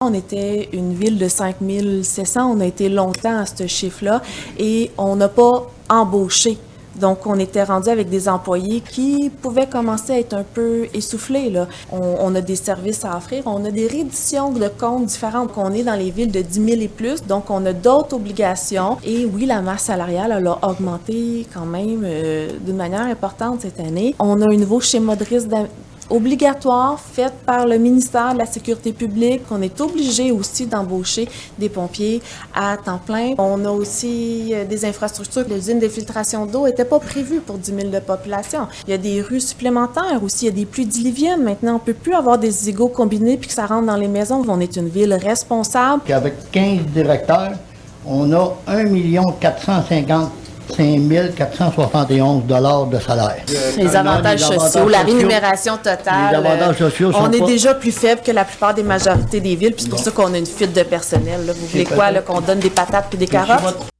On était une ville de 5700, on a été longtemps à ce chiffre-là et on n'a pas embauché. Donc, on était rendu avec des employés qui pouvaient commencer à être un peu essoufflés, là. On a des services à offrir, on a des rééditions de comptes différentes. On est dans les villes de 10 000 et plus, donc on a d'autres obligations. Et oui, la masse salariale, elle a augmenté quand même d'une manière importante cette année. On a un nouveau schéma de risque obligatoire faite par le ministère de la Sécurité publique. On est obligé aussi d'embaucher des pompiers à temps plein. On a aussi des infrastructures. L'usine de filtration d'eau n'était pas prévue pour 10 000 de population. Il y a des rues supplémentaires aussi. Il y a des pluies diluviennes. Maintenant, on ne peut plus avoir des égouts combinés puis que ça rentre dans les maisons. On est une ville responsable. Avec 15 directeurs, on a 1 455 471 $ de salaire. Les avantages sociaux, la rémunération totale. Les avantages sociaux sont est déjà plus faible que la plupart des majorités des villes, puis c'est pour ça qu'on a une fuite de personnel. Là. Vous voulez quoi, là, qu'on donne des patates puis des carottes?